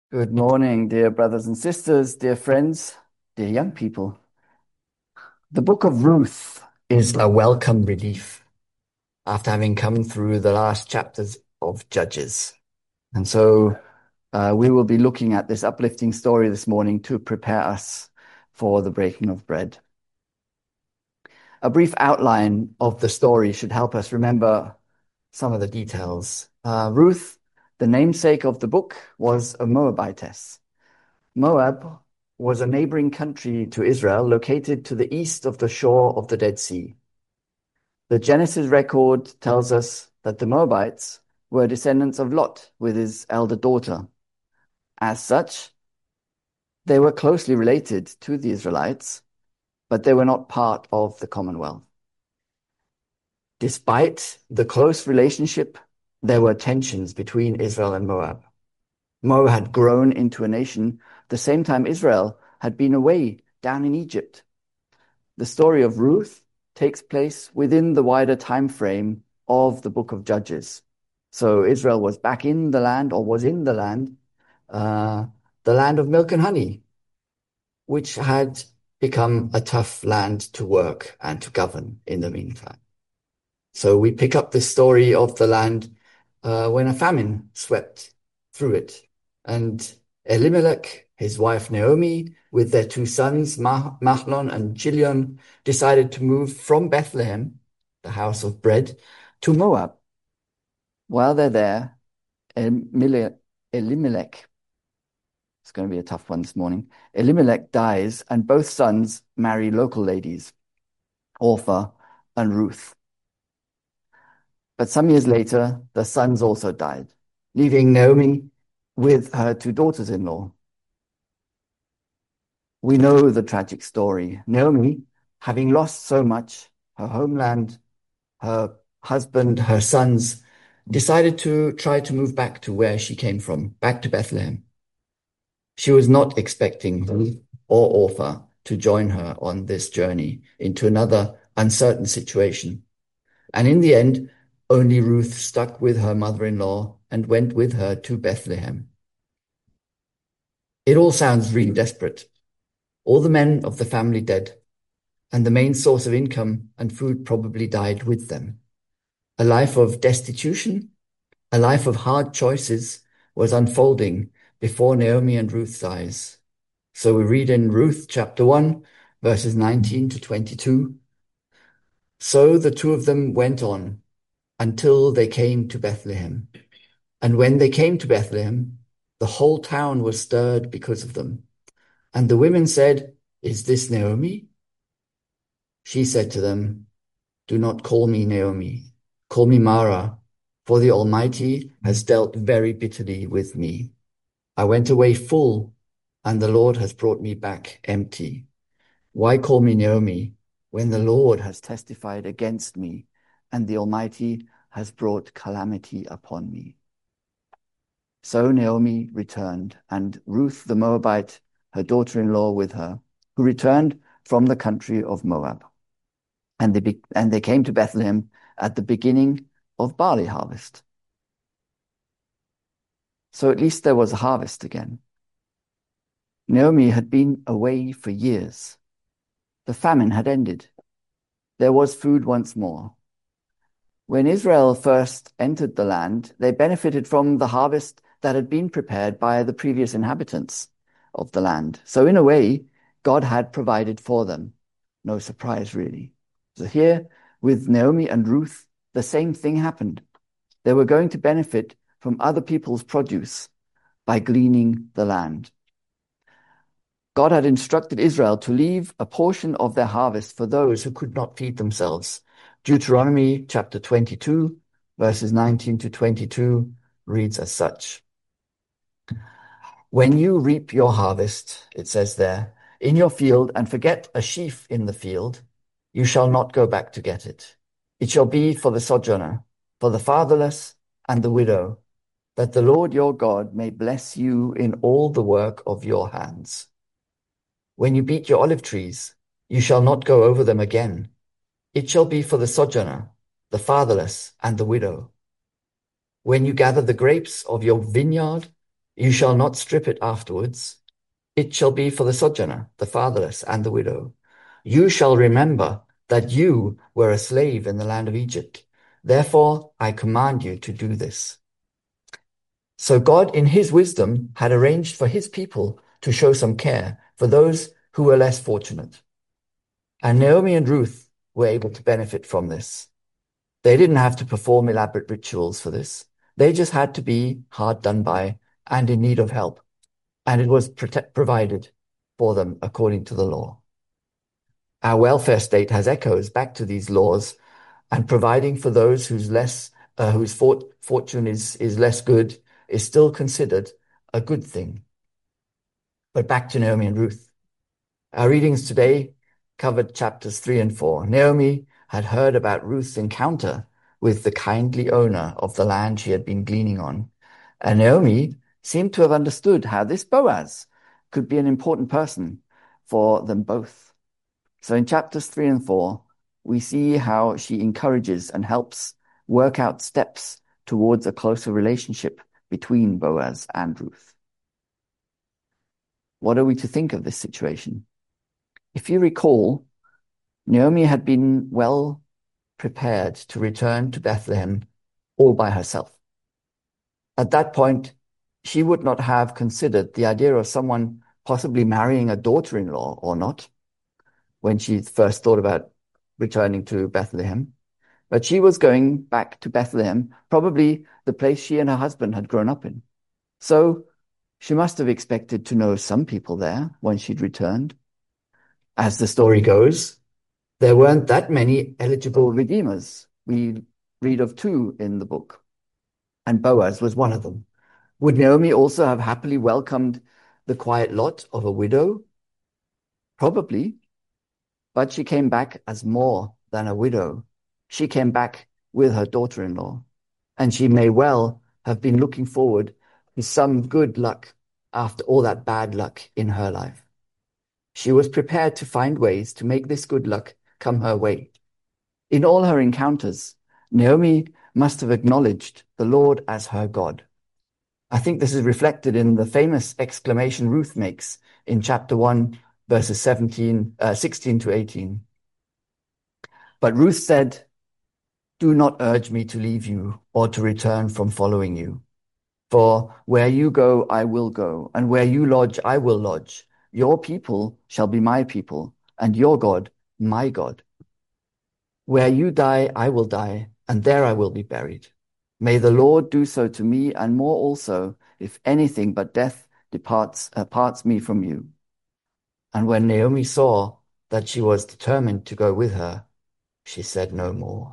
Good morning, dear brothers and sisters, dear friends, dear young people. The book of Ruth is a welcome relief after having come through the last chapters of Judges. And so we will be looking at this uplifting story this morning to prepare us for the breaking of bread. A brief outline of the story should help us remember some of the details. Ruth, the namesake of the book, was a Moabitess. Moab was a neighboring country to Israel located to the east of the shore of the Dead Sea. The Genesis record tells us that the Moabites were descendants of Lot with his elder daughter. As such, they were closely related to the Israelites, but they were not part of the Commonwealth. Despite the close relationship, there were tensions between Israel and Moab. Moab had grown into a nation the same time Israel had been away down in Egypt. The story of Ruth takes place within the wider time frame of the book of Judges. So Israel was back in the land, or was in the land of milk and honey, which had become a tough land to work and to govern in the meantime. So we pick up the story of the land when a famine swept through it. And Elimelech, his wife Naomi, with their two sons, Mahlon and Chilion, decided to move from Bethlehem, the house of bread, to Moab. While they're there, Elimelech, it's going to be a tough one this morning, Elimelech dies, and both sons marry local ladies, Orpah and Ruth. But some years later, the sons also died, leaving Naomi with her two daughters-in-law. We know the tragic story. Naomi, having lost so much, her homeland, her husband, her sons, decided to try to move back to where she came from, back to Bethlehem. She was not expecting Ruth or Orpah to join her on this journey into another uncertain situation. And in the end, only Ruth stuck with her mother-in-law and went with her to Bethlehem. It all sounds really desperate. All the men of the family dead, and the main source of income and food probably died with them. A life of destitution, a life of hard choices was unfolding before Naomi and Ruth's eyes. So we read in Ruth chapter 1, verses 19 to 22. So the two of them went on until they came to Bethlehem. And when they came to Bethlehem, the whole town was stirred because of them. And the women said, "Is this Naomi?" She said to them, "Do not call me Naomi. Call me Mara, for the Almighty has dealt very bitterly with me. I went away full, and the Lord has brought me back empty. Why call me Naomi when the Lord has testified against me, and the Almighty has brought calamity upon me?" So Naomi returned, and Ruth the Moabite, her daughter-in-law, with her, who returned from the country of Moab. And they came to Bethlehem at the beginning of barley harvest. So at least there was a harvest again. Naomi had been away for years. The famine had ended. There was food once more. When Israel first entered the land, they benefited from the harvest that had been prepared by the previous inhabitants of the land. So in a way, God had provided for them. No surprise, really. So here, with Naomi and Ruth, the same thing happened. They were going to benefit from other people's produce by gleaning the land. God had instructed Israel to leave a portion of their harvest for those who could not feed themselves. Deuteronomy chapter 22, verses 19 to 22 reads as such. When you reap your harvest, it says there, in your field and forget a sheaf in the field, you shall not go back to get it. It shall be for the sojourner, for the fatherless and the widow, that the Lord your God may bless you in all the work of your hands. When you beat your olive trees, you shall not go over them again. It shall be for the sojourner, the fatherless and the widow. When you gather the grapes of your vineyard, You shall not strip it afterwards. It shall be for the sojourner, the fatherless, and the widow. You shall remember that you were a slave in the land of Egypt. Therefore, I command you to do this. So God, in his wisdom, had arranged for his people to show some care for those who were less fortunate. And Naomi and Ruth were able to benefit from this. They didn't have to perform elaborate rituals for this. They just had to be hard done by and in need of help. And it was provided for them according to the law. Our welfare state has echoes back to these laws, and providing for those whose fortune is less good is still considered a good thing. But back to Naomi and Ruth. Our readings today covered chapters 3 and 4. Naomi had heard about Ruth's encounter with the kindly owner of the land she had been gleaning on. And Naomi seemed to have understood how this Boaz could be an important person for them both. So in chapters 3 and 4, we see how she encourages and helps work out steps towards a closer relationship between Boaz and Ruth. What are we to think of this situation? If you recall, Naomi had been well prepared to return to Bethlehem all by herself. At that point, she would not have considered the idea of someone possibly marrying a daughter-in-law or not when she first thought about returning to Bethlehem. But she was going back to Bethlehem, probably the place she and her husband had grown up in. So she must have expected to know some people there when she'd returned. As the story goes, there weren't that many eligible redeemers. We read of 2 in the book, and Boaz was one of them. Would Naomi also have happily welcomed the quiet lot of a widow? Probably, but she came back as more than a widow. She came back with her daughter-in-law, and she may well have been looking forward to some good luck after all that bad luck in her life. She was prepared to find ways to make this good luck come her way. In all her encounters, Naomi must have acknowledged the Lord as her God. I think this is reflected in the famous exclamation Ruth makes in chapter 1, verses 16 to 18. But Ruth said, "Do not urge me to leave you or to return from following you. For where you go, I will go, and where you lodge, I will lodge. Your people shall be my people, and your God, my God. Where you die, I will die, and there I will be buried. May the Lord do so to me, and more also, if anything but death parts me from you." And when Naomi saw that she was determined to go with her, she said no more.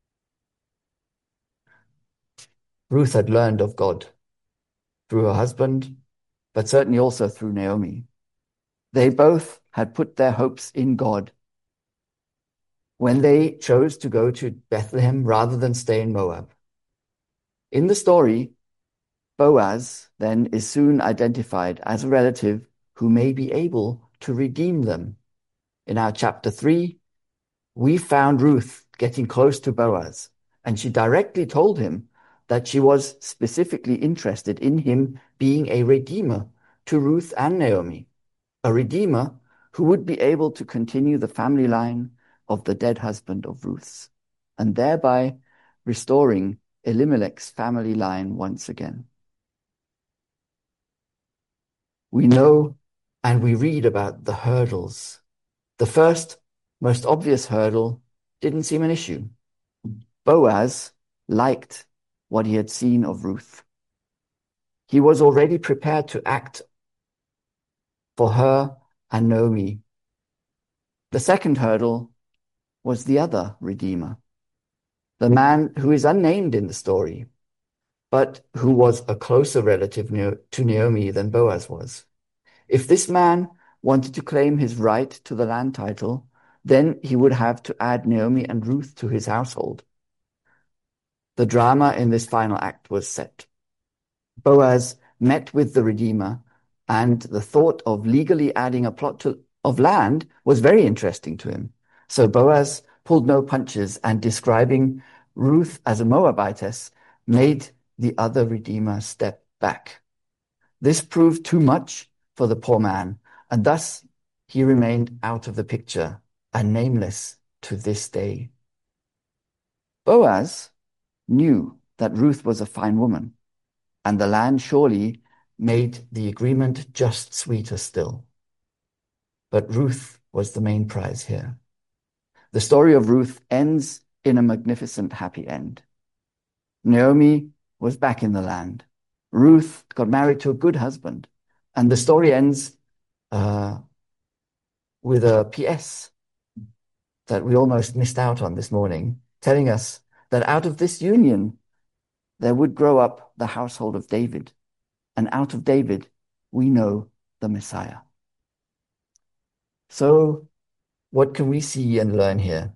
Ruth had learned of God through her husband, but certainly also through Naomi. They both had put their hopes in God when they chose to go to Bethlehem rather than stay in Moab. In the story, Boaz then is soon identified as a relative who may be able to redeem them. In our chapter 3, we found Ruth getting close to Boaz, and she directly told him that she was specifically interested in him being a redeemer to Ruth and Naomi, a redeemer who would be able to continue the family line of the dead husband of Ruth's, and thereby restoring Elimelech's family line once again. We know and we read about the hurdles. The first, most obvious hurdle didn't seem an issue. Boaz liked what he had seen of Ruth. He was already prepared to act for her and Naomi. The second hurdle was the other redeemer, the man who is unnamed in the story, but who was a closer relative to Naomi than Boaz was. If this man wanted to claim his right to the land title, then he would have to add Naomi and Ruth to his household. The drama in this final act was set. Boaz met with the Redeemer, and the thought of legally adding a plot of land was very interesting to him. So Boaz pulled no punches, and describing Ruth as a Moabitess made the other Redeemer step back. This proved too much for the poor man, and thus he remained out of the picture and nameless to this day. Boaz knew that Ruth was a fine woman, and the land surely made the agreement just sweeter still. But Ruth was the main prize here. The story of Ruth ends in a magnificent happy end. Naomi was back in the land. Ruth got married to a good husband, and the story ends with a PS that we almost missed out on this morning, telling us that out of this union, there would grow up the household of David. And out of David, we know the Messiah. So what can we see and learn here?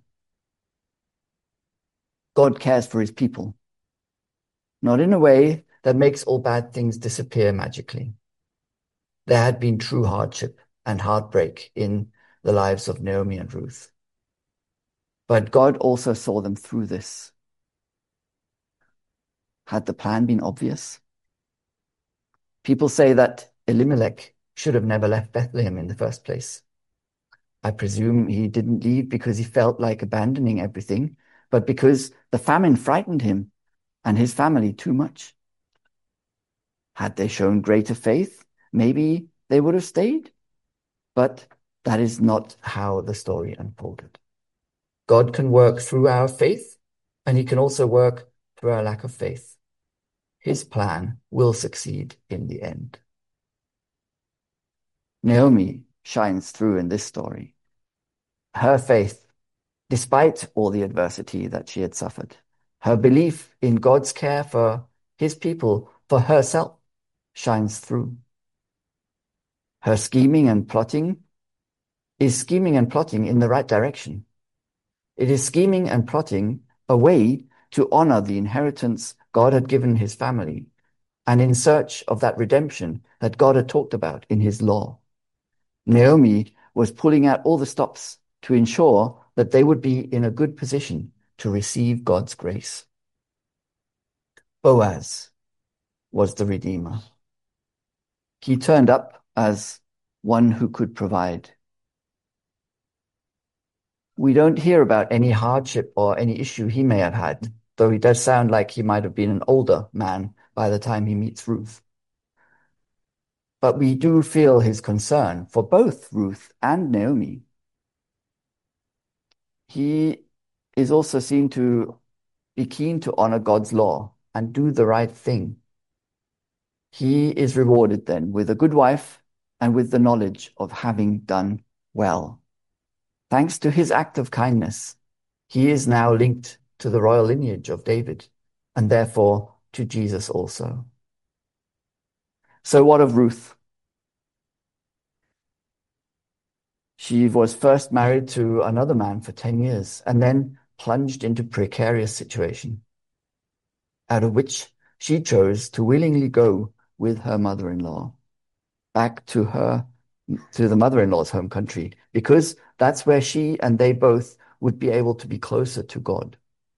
God cares for his people, not in a way that makes all bad things disappear magically. There had been true hardship and heartbreak in the lives of Naomi and Ruth. But God also saw them through this. Had the plan been obvious? People say that Elimelech should have never left Bethlehem in the first place. I presume he didn't leave because he felt like abandoning everything, but because the famine frightened him and his family too much. Had they shown greater faith, maybe they would have stayed. But that is not how the story unfolded. God can work through our faith, and he can also work through our lack of faith. His plan will succeed in the end. Naomi shines through in this story. Her faith, despite all the adversity that she had suffered, her belief in God's care for his people, for herself, shines through. Her scheming and plotting is scheming and plotting in the right direction. It is scheming and plotting a way to honor the inheritance God had given his family, and in search of that redemption that God had talked about in his law. Naomi was pulling out all the stops to ensure that they would be in a good position to receive God's grace. Boaz was the Redeemer. He turned up as one who could provide. We don't hear about any hardship or any issue he may have had, though he does sound like he might have been an older man by the time he meets Ruth. But we do feel his concern for both Ruth and Naomi. He is also seen to be keen to honor God's law and do the right thing. He is rewarded then with a good wife and with the knowledge of having done well. Thanks to his act of kindness, he is now linked to the royal lineage of David, and therefore to Jesus also. So what of Ruth? She was first married to another man for 10 years and then plunged into precarious situation, out of which she chose to willingly go with her mother-in-law back to the mother-in-law's home country, because that's where she and they both would be able to be closer to God.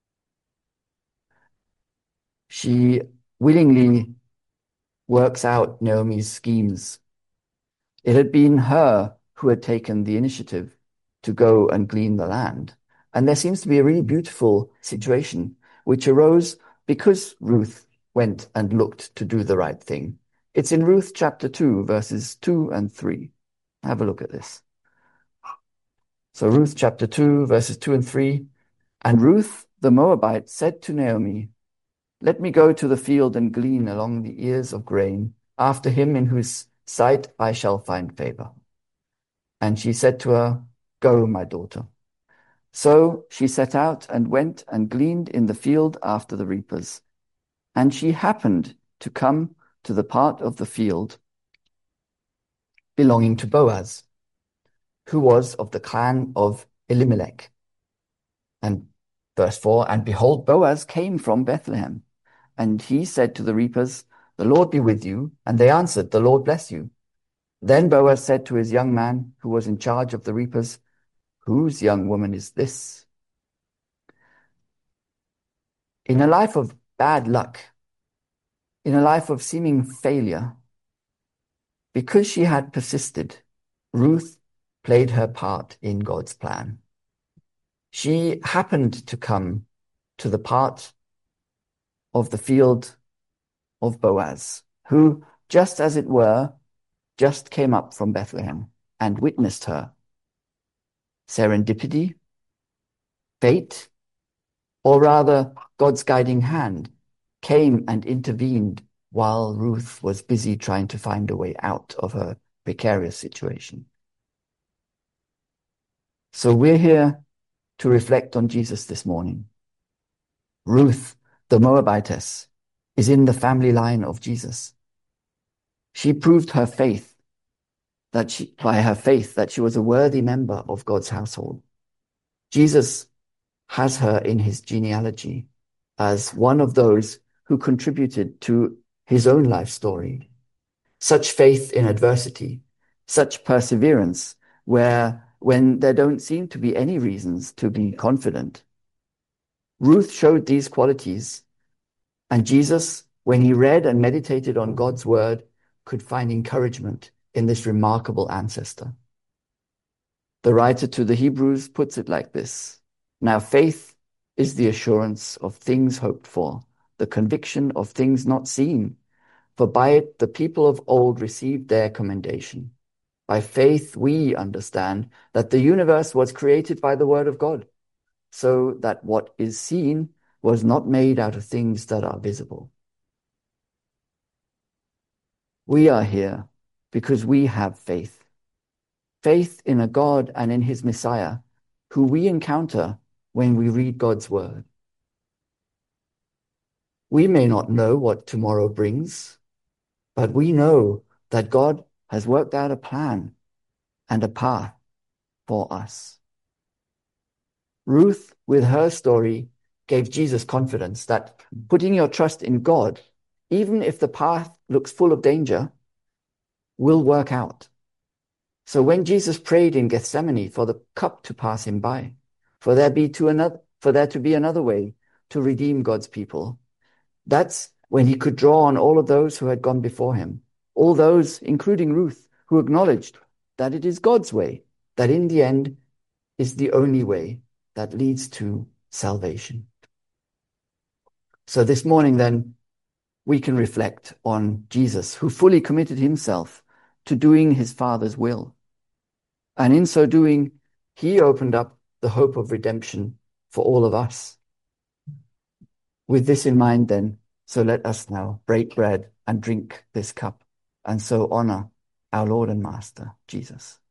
She willingly works out Naomi's schemes. It had been her who had taken the initiative to go and glean the land. And there seems to be a really beautiful situation which arose because Ruth went and looked to do the right thing. It's in Ruth chapter 2, verses 2 and 3. Have a look at this. So Ruth chapter 2, verses 2 and 3. And Ruth the Moabite said to Naomi, "Let me go to the field and glean along the ears of grain, after him in whose sight I shall find favor." And she said to her, "Go, my daughter." So she set out and went and gleaned in the field after the reapers. And she happened to come to the part of the field belonging to Boaz, who was of the clan of Elimelech. And verse 4, and behold, Boaz came from Bethlehem. And he said to the reapers, "The Lord be with you." And they answered, "The Lord bless you." Then Boaz said to his young man who was in charge of the reapers, "Whose young woman is this?" In a life of bad luck, in a life of seeming failure, Because she had persisted, Ruth played her part in God's plan. She happened to come to the part of the field of Boaz, who, just as it were, just came up from Bethlehem and witnessed her. Serendipity? Fate? Or rather, God's guiding hand came and intervened while Ruth was busy trying to find a way out of her precarious situation. So we're here to reflect on Jesus this morning. Ruth, the Moabitess, is in the family line of Jesus. She proved by her faith that she was a worthy member of God's household. Jesus has her in his genealogy as one of those who contributed to his own life story. Such faith in adversity, such perseverance, when there don't seem to be any reasons to be confident. Ruth showed these qualities, and Jesus, when he read and meditated on God's word, could find encouragement in this remarkable ancestor. The writer to the Hebrews puts it like this: Now faith is the assurance of things hoped for, the conviction of things not seen. For by it the people of old received their commendation. By faith we understand that the universe was created by the word of God, so that what is seen was not made out of things that are visible. We are here because we have faith. Faith in a God and in his Messiah, who we encounter when we read God's word. We may not know what tomorrow brings, but we know that God has worked out a plan and a path for us. Ruth, with her story, gave Jesus confidence that putting your trust in God, even if the path looks full of danger, will work out. So when Jesus prayed in Gethsemane for the cup to pass him by, for there to be another way to redeem God's people, that's when he could draw on all of those who had gone before him, all those, including Ruth, who acknowledged that it is God's way, that in the end is the only way that leads to salvation. So this morning then, we can reflect on Jesus, who fully committed himself to doing his Father's will. And in so doing, he opened up the hope of redemption for all of us. With this in mind then, so let us now break bread and drink this cup, and so honor our Lord and Master, Jesus.